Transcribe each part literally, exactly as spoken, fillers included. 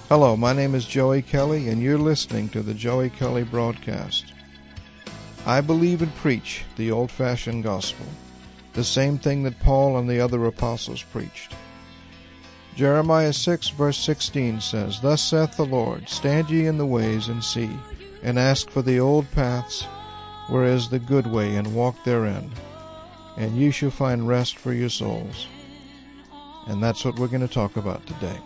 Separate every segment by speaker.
Speaker 1: Hello, my name is Joey Kelly, and you're listening to the Joey Kelly Broadcast. I believe and preach the old-fashioned gospel, the same thing that Paul and the other apostles preached. Jeremiah six verse sixteen says, Thus saith the Lord, Stand ye in the ways and see, and ask for the old paths, where is the good way, and walk therein, and you shall find rest for your souls. And that's what we're going to talk about today.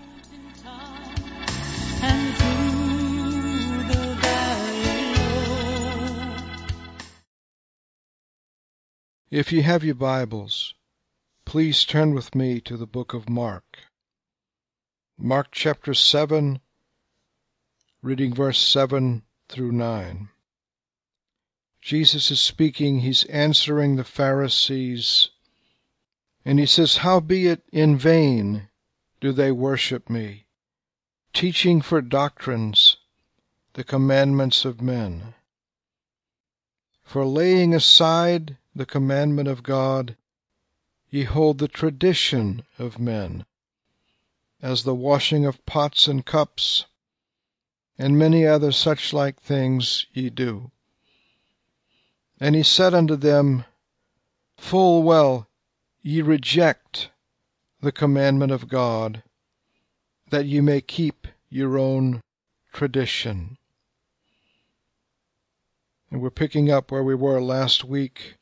Speaker 1: If you have your Bibles, please turn with me to the book of Mark. Mark chapter seven, reading verse seven through nine. Jesus is speaking, he's answering the Pharisees, and he says, Howbeit in vain do they worship me, teaching for doctrines the commandments of men. For laying aside the commandment of God, ye hold the tradition of men, as the washing of pots and cups, and many other such like things ye do. And he said unto them, Full well ye reject the commandment of God, that ye may keep your own tradition. And we're picking up where we were last week.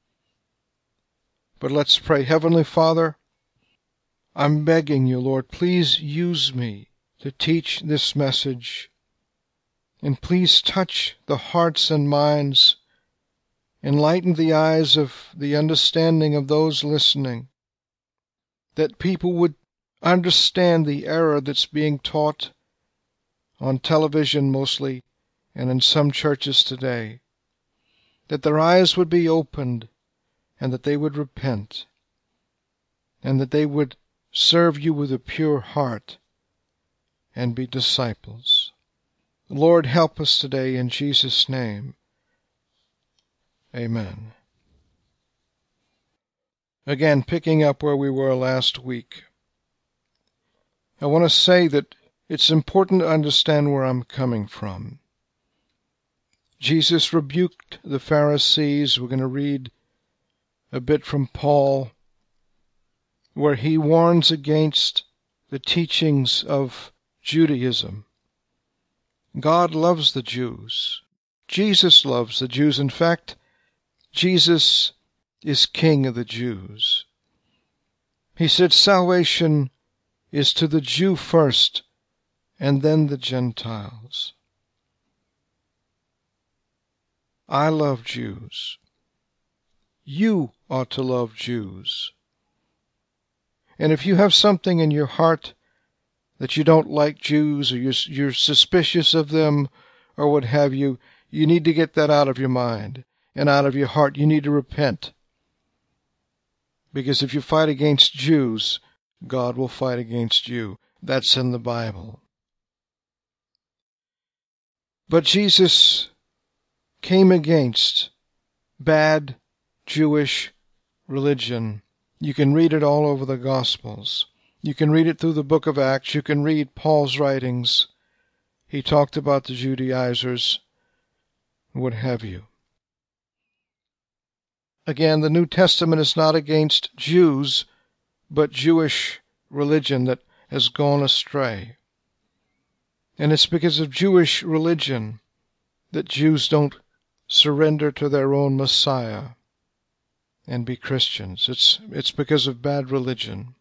Speaker 1: But let's pray. Heavenly Father, I'm begging you, Lord, please use me to teach this message. And please touch the hearts and minds, enlighten the eyes of the understanding of those listening, that people would understand the error that's being taught on television mostly, and in some churches today, that their eyes would be opened, and that they would repent, and that they would serve you with a pure heart and be disciples. Lord, help us today in Jesus' name. Amen. Again, picking up where we were last week, I want to say that it's important to understand where I'm coming from. Jesus rebuked the Pharisees. We're going to read a bit from Paul, where he warns against the teachings of Judaism. God loves the Jews. Jesus loves the Jews. In fact, Jesus is King of the Jews. He said salvation is to the Jew first, and then the Gentiles. I love Jews. You ought to love Jews. And if you have something in your heart that you don't like Jews, or you're, you're suspicious of them, or what have you, you need to get that out of your mind and out of your heart. You need to repent. Because if you fight against Jews, God will fight against you. That's in the Bible. But Jesus came against bad Jewish religion. You can read it all over the Gospels. You can read it through the book of Acts. You can read Paul's writings. He talked about the Judaizers, what have you. Again, the New Testament is not against Jews, but Jewish religion that has gone astray. And it's because of Jewish religion that Jews don't surrender to their own Messiah and be Christians. It's, it's because of bad religion.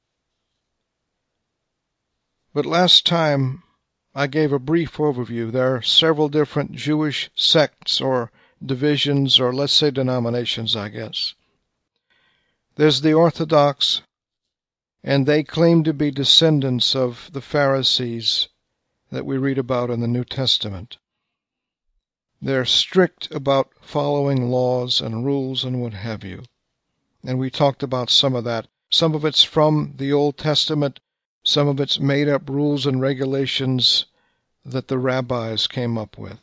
Speaker 1: But last time I gave a brief overview. There are several different Jewish sects or divisions, or let's say denominations, I guess. There's the Orthodox, and they claim to be descendants of the Pharisees that we read about in the New Testament. They're strict about following laws and rules and what have you. And we talked about some of that. Some of it's from the Old Testament. Some of it's made up rules and regulations that the rabbis came up with.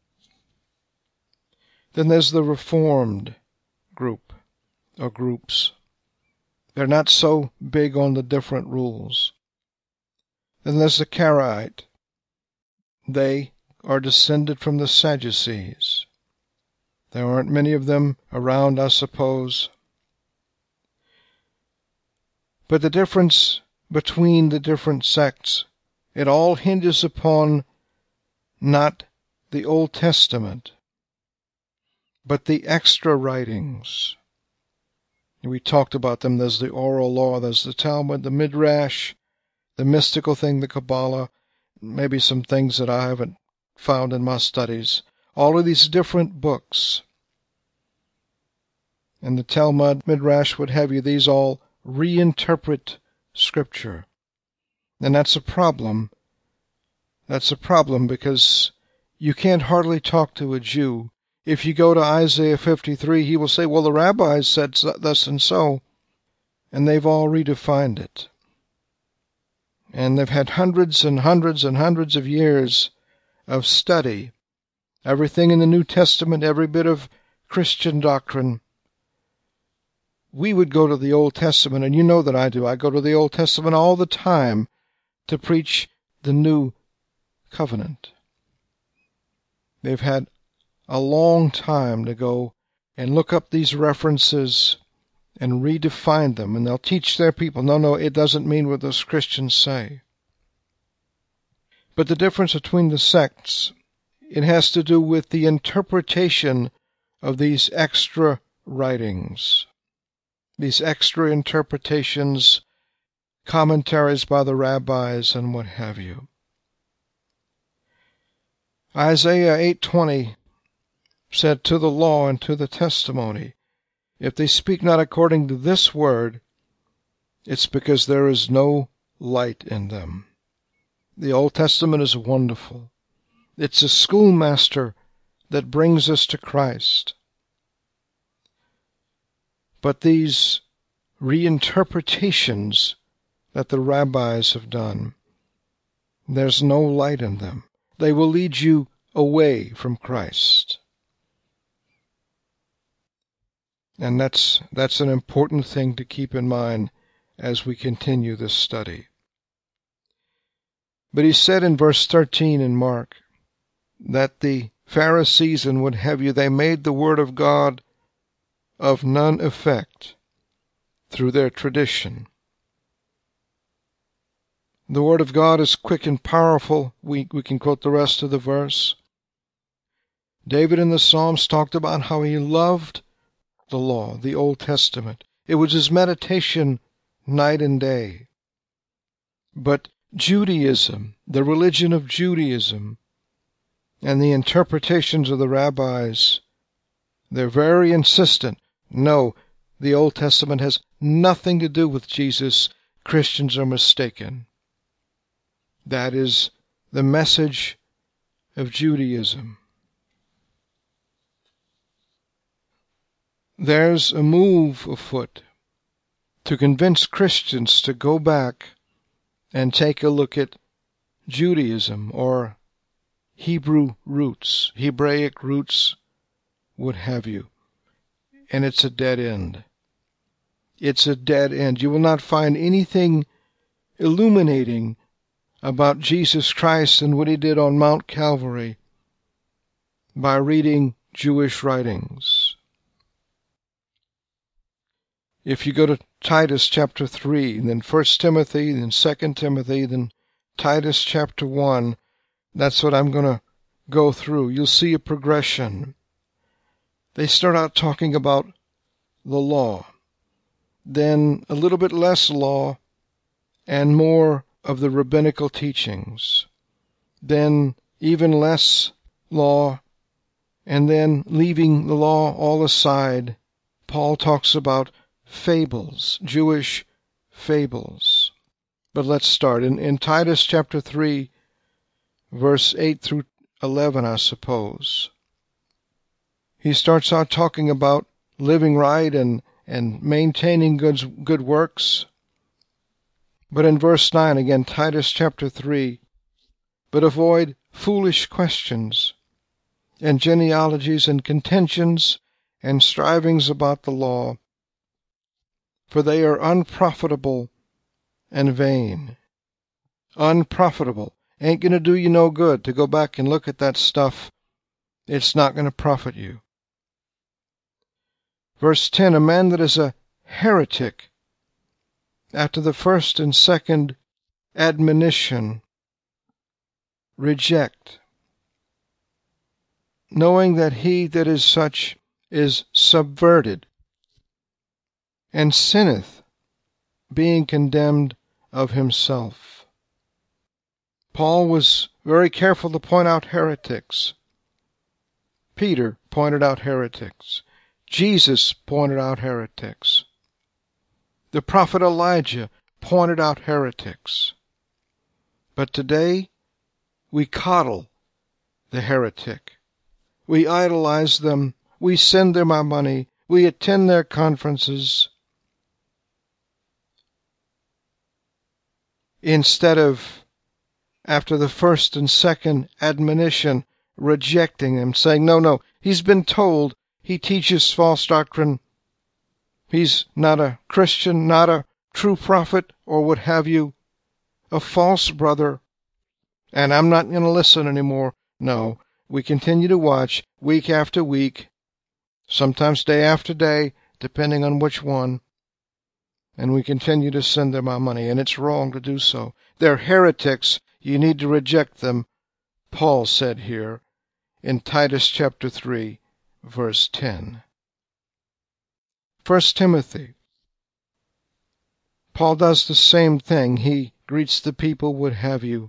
Speaker 1: Then there's the Reformed group or groups. They're not so big on the different rules. Then there's the Karaite, They are descended from the Sadducees. There aren't many of them around, I suppose. But the difference between the different sects, it all hinges upon not the Old Testament, but the extra writings. We talked about them. There's the oral law, there's the Talmud, the Midrash, the mystical thing, the Kabbalah, maybe some things that I haven't found in my studies. All of these different books. And the Talmud, Midrash, what have you, these all reinterpret Scripture. And that's a problem. That's a problem because you can't hardly talk to a Jew. If you go to Isaiah fifty-three, he will say, well, the rabbis said thus and so, and they've all redefined it. And they've had hundreds and hundreds and hundreds of years of study. Everything in the New Testament, every bit of Christian doctrine. We would go to the Old Testament, and you know that I do. I go to the Old Testament all the time to preach the New Covenant. They've had a long time to go and look up these references and redefine them, and they'll teach their people, no, no, it doesn't mean what those Christians say. But the difference between the sects, it has to do with the interpretation of these extra writings, these extra interpretations, commentaries by the rabbis, and what have you. Isaiah eight twenty said, to the law and to the testimony, if they speak not according to this word, it's because there is no light in them. The Old Testament is wonderful. It's a schoolmaster that brings us to Christ. But these reinterpretations that the rabbis have done, there's no light in them. They will lead you away from Christ. And that's, that's an important thing to keep in mind as we continue this study. But he said in verse thirteen in Mark that the Pharisees and what have you, they made the word of God of none effect through their tradition. The word of God is quick and powerful. We, we can quote the rest of the verse. David in the Psalms talked about how he loved the law, the Old Testament. It was his meditation night and day. But Judaism, the religion of Judaism, and the interpretations of the rabbis, they're very insistent. No, the Old Testament has nothing to do with Jesus. Christians are mistaken. That is the message of Judaism. There's a move afoot to convince Christians to go back and take a look at Judaism or Hebrew roots, Hebraic roots, what have you. And it's a dead end. It's a dead end. You will not find anything illuminating about Jesus Christ and what he did on Mount Calvary by reading Jewish writings. If you go to Titus chapter three, then First Timothy, then Second Timothy, then Titus chapter one, that's what I'm going to go through. You'll see a progression. They start out talking about the law, then a little bit less law and more of the rabbinical teachings, then even less law, and then leaving the law all aside, Paul talks about fables, Jewish fables. But let's start. In, in Titus chapter three, verse eight through eleven, I suppose, he starts out talking about living right and, and maintaining good, good works. But in verse nine, again, Titus chapter three, but avoid foolish questions and genealogies and contentions and strivings about the law, for they are unprofitable and vain. Unprofitable. Ain't going to do you no good to go back and look at that stuff. It's not going to profit you. Verse ten, a man that is a heretic, after the first and second admonition, reject, knowing that he that is such is subverted, and sinneth, being condemned of himself. Paul was very careful to point out heretics. Peter pointed out heretics. Jesus pointed out heretics. The prophet Elijah pointed out heretics. But today, we coddle the heretic. We idolize them. We send them our money. We attend their conferences. Instead of, after the first and second admonition, rejecting them, saying, no, no, he's been told he teaches false doctrine. He's not a Christian, not a true prophet, or what have you, a false brother, and I'm not going to listen anymore. No, we continue to watch week after week, sometimes day after day, depending on which one, and we continue to send them our money, and it's wrong to do so. They're heretics. You need to reject them, Paul said here in Titus chapter three, verse ten. First Timothy. Paul does the same thing. He greets the people, what have you.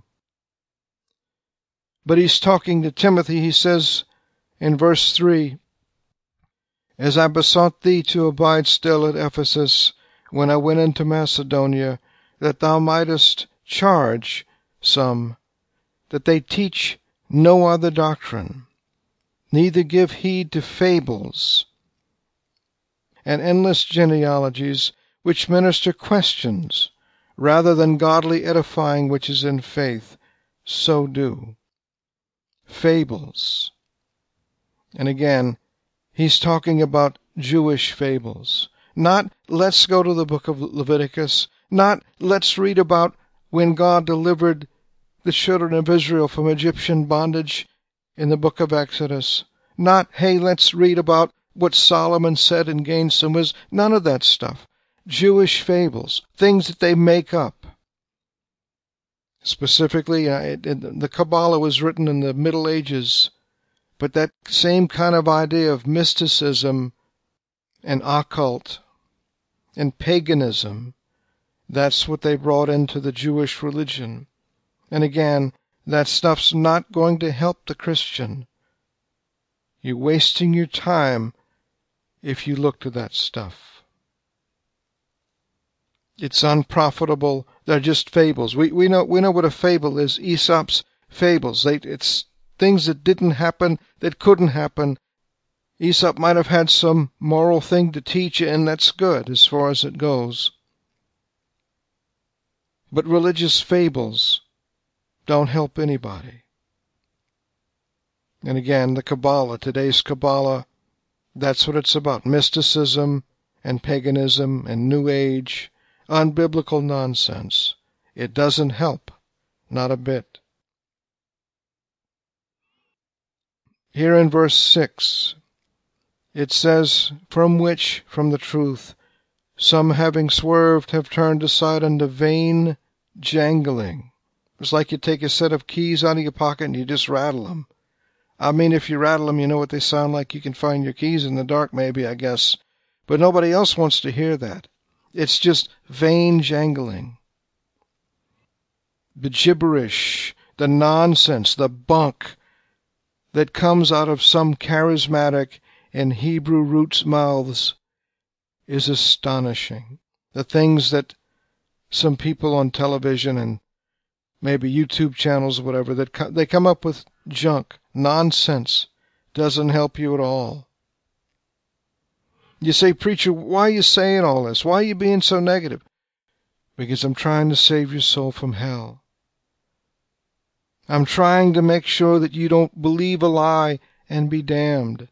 Speaker 1: But he's talking to Timothy. He says in verse three, as I besought thee to abide still at Ephesus when I went into Macedonia, that thou mightest charge some that they teach no other doctrine, neither give heed to fables and endless genealogies, which minister questions, rather than godly edifying which is in faith, so do. Fables. And again, he's talking about Jewish fables. Not, let's go to the book of Leviticus. Not, let's read about when God delivered the children of Israel from Egyptian bondage in the book of Exodus. Not, hey, let's read about what Solomon said and gain some wisdom. None of that stuff. Jewish fables, things that they make up. Specifically, uh, it, it, the Kabbalah was written in the Middle Ages, but that same kind of idea of mysticism and occult and paganism, that's what they brought into the Jewish religion. And again, that stuff's not going to help the Christian. You're wasting your time if you look to that stuff. It's unprofitable. They're just fables. We we know we know what a fable is. Aesop's fables. They, it's things that didn't happen, that couldn't happen. Aesop might have had some moral thing to teach, and that's good as far as it goes. But religious fables don't help anybody. And again, the Kabbalah, today's Kabbalah, that's what it's about. Mysticism and paganism and New Age, unbiblical nonsense. It doesn't help, not a bit. Here in verse six, it says, from which, from the truth, some having swerved have turned aside unto vain jangling. It's like you take a set of keys out of your pocket and you just rattle them. I mean, if you rattle them, you know what they sound like. You can find your keys in the dark, maybe, I guess. But nobody else wants to hear that. It's just vain jangling. The gibberish, the nonsense, the bunk that comes out of some charismatic and Hebrew roots mouths is astonishing. The things that some people on television and maybe YouTube channels or whatever, that co- they come up with junk, nonsense, doesn't help you at all. You say, preacher, why are you saying all this? Why are you being so negative? Because I'm trying to save your soul from hell. I'm trying to make sure that you don't believe a lie and be damned.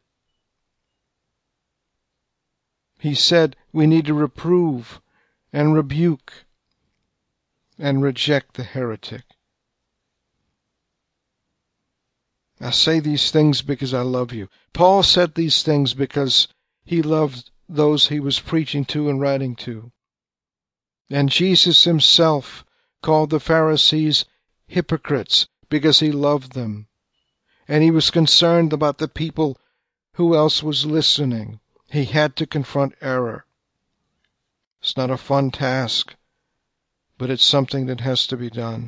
Speaker 1: He said we need to reprove and rebuke and reject the heretic. I say these things because I love you. Paul said these things because he loved those he was preaching to and writing to. And Jesus himself called the Pharisees hypocrites because he loved them. And he was concerned about the people who else was listening. He had to confront error. It's not a fun task, but it's something that has to be done.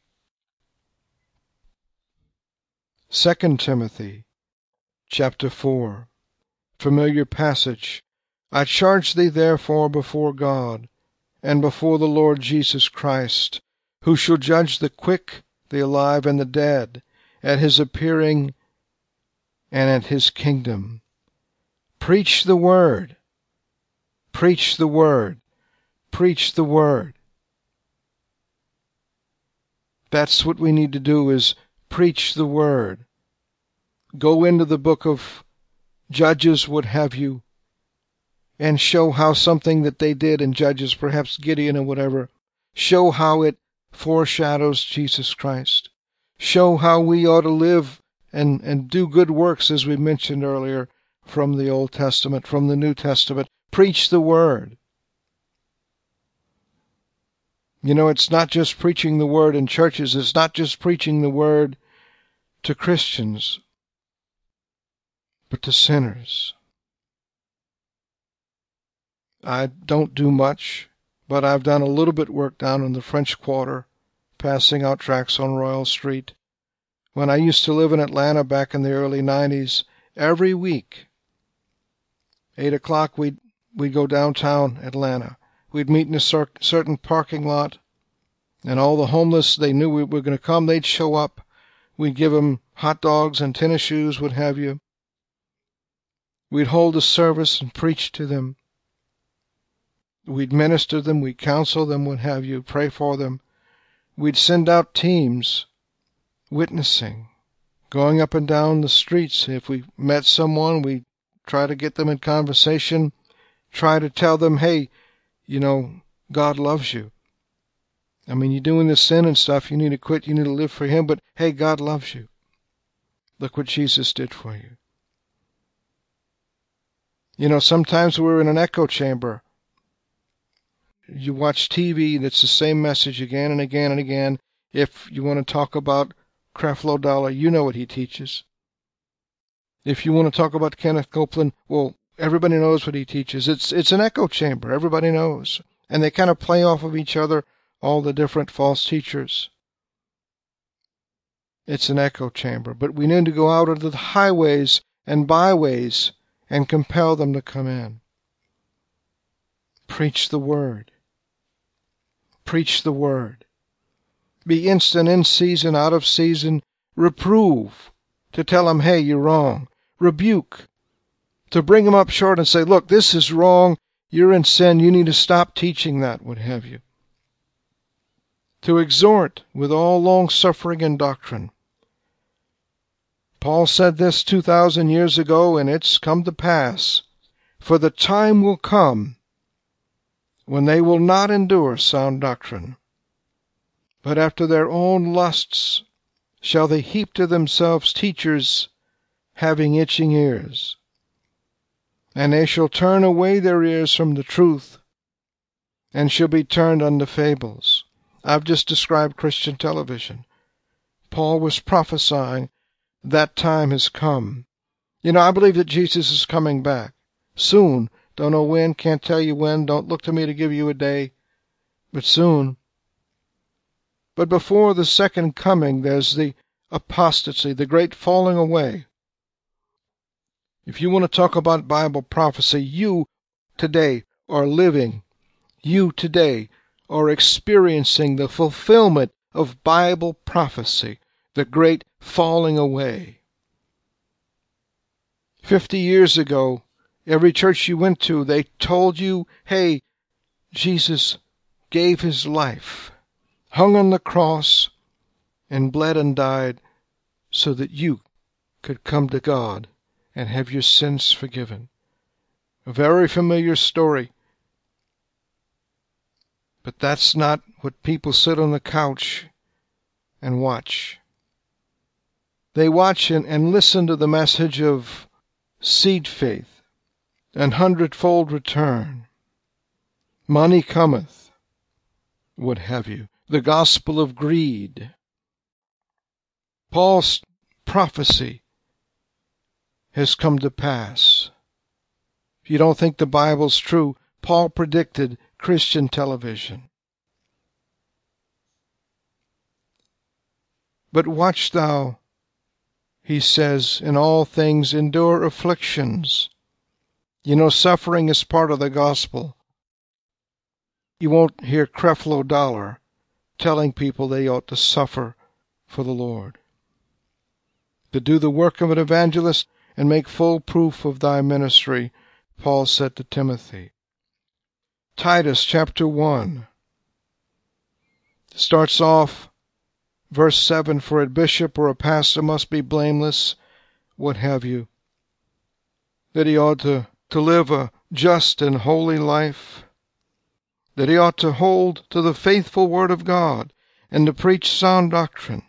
Speaker 1: Second Timothy chapter four, familiar passage. I charge thee therefore before God and before the Lord Jesus Christ, who shall judge the quick, the alive, and the dead, at his appearing and at his kingdom. Preach the word. Preach the word. Preach the word. That's what we need to do, is preach the word. Go into the book of Judges, what have you, and show how something that they did in Judges, perhaps Gideon or whatever, show how it foreshadows Jesus Christ. Show how we ought to live and, and do good works, as we mentioned earlier, from the Old Testament, from the New Testament. Preach the word. You know, it's not just preaching the word in churches. It's not just preaching the word to Christians, but to sinners. I don't do much, but I've done a little bit work down in the French Quarter, passing out tracts on Royal Street. When I used to live in Atlanta back in the early nineties, every week, eight o'clock, we'd, we'd go downtown Atlanta. We'd meet in a cer- certain parking lot, and all the homeless, they knew we were going to come. They'd show up. We'd give them hot dogs and tennis shoes, what have you. We'd hold a service and preach to them. We'd minister them. We'd counsel them, what have you, pray for them. We'd send out teams witnessing, going up and down the streets. If we met someone, we'd try to get them in conversation, try to tell them, hey, you know, God loves you. I mean, you're doing this sin and stuff. You need to quit. You need to live for Him. But, hey, God loves you. Look what Jesus did for you. You know, sometimes we're in an echo chamber. You watch T V, and it's the same message again and again and again. If you want to talk about Creflo Dollar, you know what he teaches. If you want to talk about Kenneth Copeland, well, everybody knows what he teaches. It's it's an echo chamber. Everybody knows. And they kind of play off of each other, all the different false teachers. It's an echo chamber. But we need to go out into the highways and byways and compel them to come in. Preach the word. Preach the word. Be instant in season, out of season. Reprove. To tell them, hey, you're wrong. Rebuke. To bring them up short and say, look, this is wrong. You're in sin. You need to stop teaching that, what have you. To exhort with all long suffering and doctrine. Paul said this two thousand years ago, and it's come to pass. For the time will come when they will not endure sound doctrine, but after their own lusts shall they heap to themselves teachers having itching ears. And they shall turn away their ears from the truth, and shall be turned unto fables. I've just described Christian television. Paul was prophesying that time has come. You know, I believe that Jesus is coming back soon. Don't know when, can't tell you when. Don't look to me to give you a day, but soon. But before the second coming, there's the apostasy, the great falling away. If you want to talk about Bible prophecy, you today are living, you today are experiencing the fulfillment of Bible prophecy, the great falling away. Fifty years ago, every church you went to, they told you, hey, Jesus gave his life, hung on the cross, and bled and died so that you could come to God and have your sins forgiven. A very familiar story. But that's not what people sit on the couch and watch. They watch and, and listen to the message of seed faith and hundredfold return. Money cometh, what have you. The gospel of greed. Paul's prophecy has come to pass. If you don't think the Bible's true, Paul predicted Christian television. But watch thou, he says, in all things endure afflictions. You know, suffering is part of the gospel. You won't hear Creflo Dollar telling people they ought to suffer for the Lord. To do the work of an evangelist and make full proof of thy ministry, Paul said to Timothy. Titus chapter one starts off, verse seven, for a bishop or a pastor must be blameless, what have you, that he ought to, to live a just and holy life, that he ought to hold to the faithful word of God and to preach sound doctrine.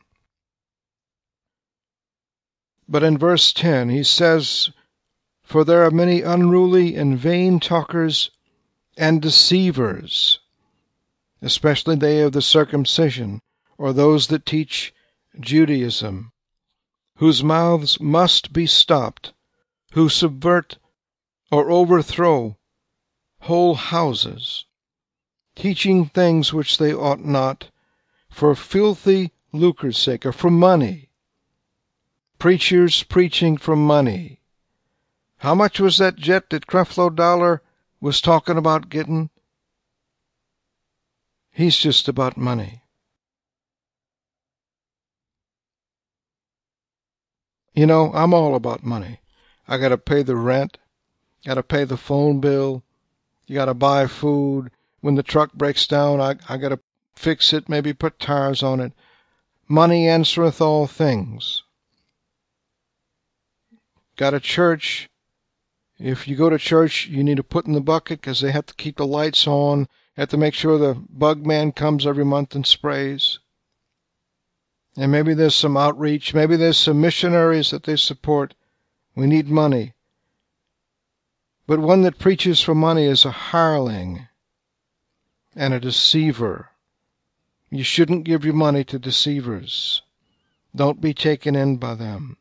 Speaker 1: But in verse ten he says, for there are many unruly and vain talkers and deceivers, especially they of the circumcision, or those that teach Judaism, whose mouths must be stopped, who subvert or overthrow whole houses, teaching things which they ought not, for filthy lucre's sake, or for money. Preachers preaching for money. How much was that jet that Creflo Dollar was talking about getting? He's just about money. You know, I'm all about money. I got to pay the rent, got to pay the phone bill, you got to buy food. When the truck breaks down, I, I got to fix it, maybe put tires on it. Money answereth all things. Got a church. If you go to church, you need to put in the bucket because they have to keep the lights on, have to make sure the bug man comes every month and sprays. And maybe there's some outreach, maybe there's some missionaries that they support. We need money. But one that preaches for money is a hireling and a deceiver. You shouldn't give your money to deceivers. Don't be taken in by them.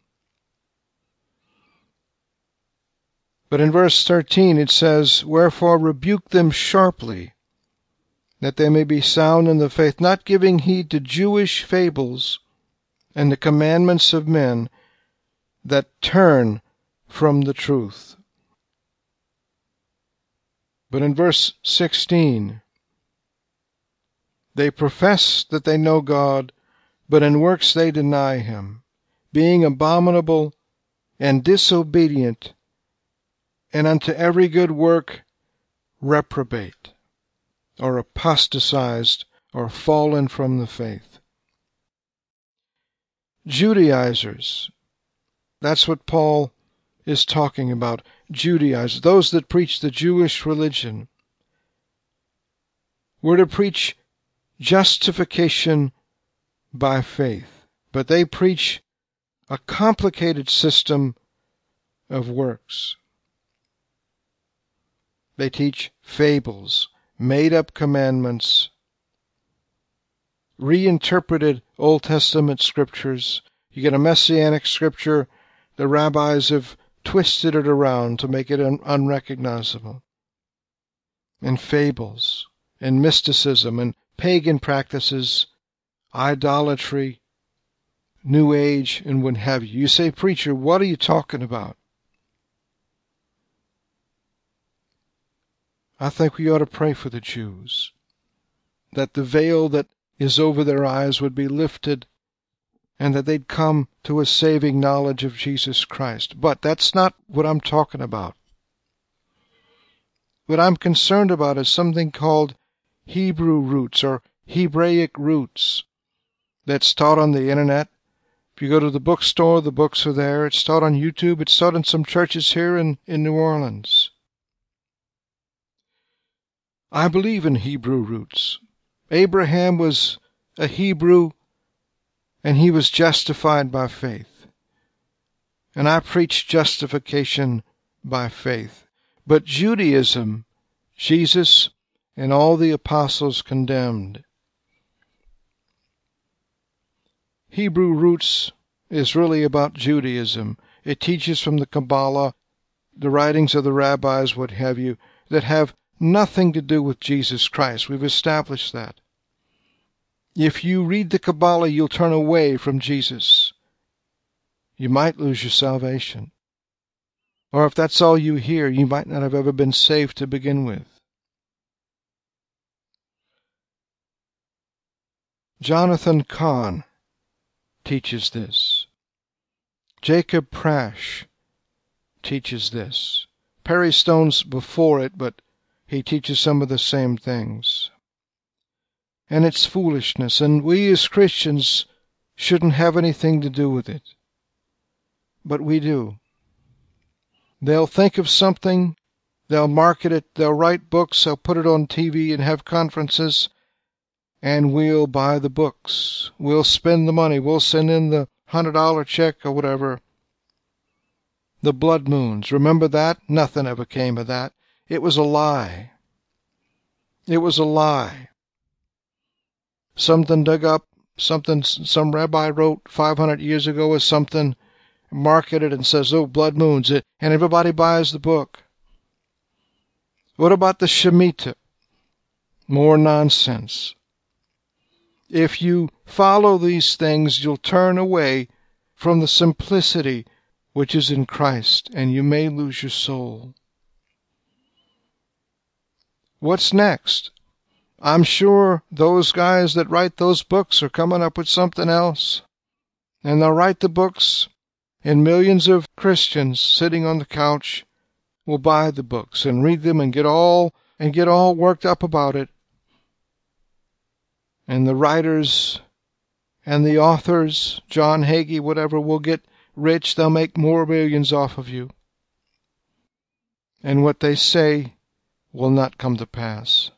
Speaker 1: But in verse thirteen it says, wherefore rebuke them sharply, that they may be sound in the faith, not giving heed to Jewish fables and the commandments of men that turn from the truth. But in verse sixteen, they profess that they know God, but in works they deny him, being abominable and disobedient, and unto every good work reprobate, or apostatized, or fallen from the faith. Judaizers, that's what Paul is talking about. Judaizers, those that preach the Jewish religion, were to preach justification by faith, but they preach a complicated system of works. They teach fables, made-up commandments, reinterpreted Old Testament scriptures. You get a Messianic scripture, the rabbis have twisted it around to make it un- unrecognizable. And fables, and mysticism, and pagan practices, idolatry, New Age, and what have you. You say, preacher, what are you talking about? I think we ought to pray for the Jews, that the veil that is over their eyes would be lifted, and that they'd come to a saving knowledge of Jesus Christ. But that's not what I'm talking about. What I'm concerned about is something called Hebrew roots or Hebraic roots that's taught on the internet. If you go to the bookstore, the books are there. It's taught on YouTube. It's taught in some churches here in, in New Orleans. I believe in Hebrew roots. Abraham was a Hebrew, and he was justified by faith. and I preach justification by faith. But Judaism, Jesus and all the apostles condemned. Hebrew roots is really about Judaism. It teaches from the Kabbalah, the writings of the rabbis, what have you, that have nothing to do with Jesus Christ. We've established that. If you read the Kabbalah, you'll turn away from Jesus. You might lose your salvation. Or if that's all you hear, you might not have ever been saved to begin with. Jonathan Cahn teaches this. Jacob Prasch teaches this. Perry Stone's before it, but he teaches some of the same things. And it's foolishness, and we as Christians shouldn't have anything to do with it. But we do. They'll think of something, they'll market it, they'll write books, they'll put it on T V and have conferences, and we'll buy the books. We'll spend the money. We'll send in the one hundred dollar check or whatever. The blood moons, remember that? Nothing ever came of that. It was a lie. It was a lie. Something dug up, something some rabbi wrote five hundred years ago or something, marketed and says, oh, blood moons, and everybody buys the book. What about the Shemitah? More nonsense. If you follow these things, you'll turn away from the simplicity which is in Christ, and you may lose your soul. What's next? I'm sure those guys that write those books are coming up with something else. And they'll write the books, and millions of Christians sitting on the couch will buy the books and read them and get all and get all worked up about it. And the writers and the authors, John Hagee, whatever, will get rich. They'll make more millions off of you. And what they say will not come to pass.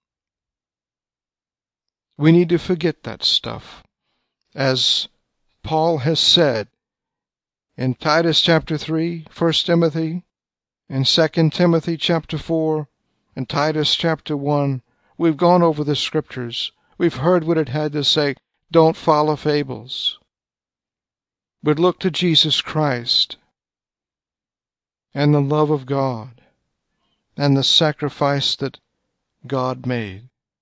Speaker 1: We need to forget that stuff. As Paul has said in Titus chapter three, First Timothy, and Second Timothy chapter four, and Titus chapter one, we've gone over the scriptures. We've heard what it had to say. Don't follow fables, but look to Jesus Christ and the love of God and the sacrifice that God made.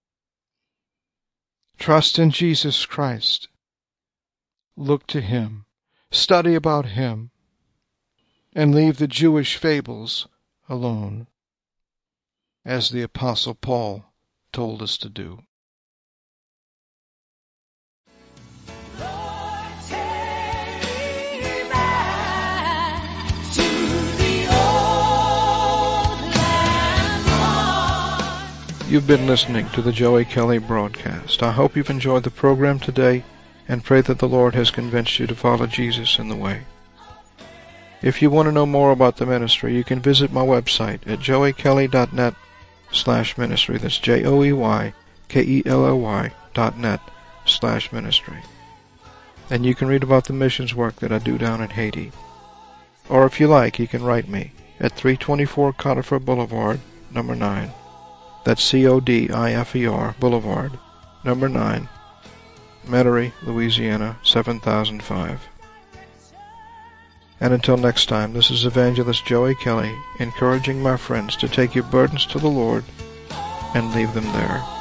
Speaker 1: Trust in Jesus Christ. Look to Him. Study about Him. And leave the Jewish fables alone, as the Apostle Paul told us to do. You've been listening to the Joey Kelly broadcast. I hope you've enjoyed the program today and pray that the Lord has convinced you to follow Jesus in the way. If you want to know more about the ministry, you can visit my website at joey kelly dot net slash ministry. That's J O E Y K E L L Y dot net slash ministry. And you can read about the missions work that I do down in Haiti. Or if you like, you can write me at three twenty-four Codifer Boulevard, number nine. That's C O D I F E R Boulevard, number nine, Metairie, Louisiana, seven thousand five. And until next time, this is Evangelist Joey Kelly, encouraging my friends to take your burdens to the Lord and leave them there.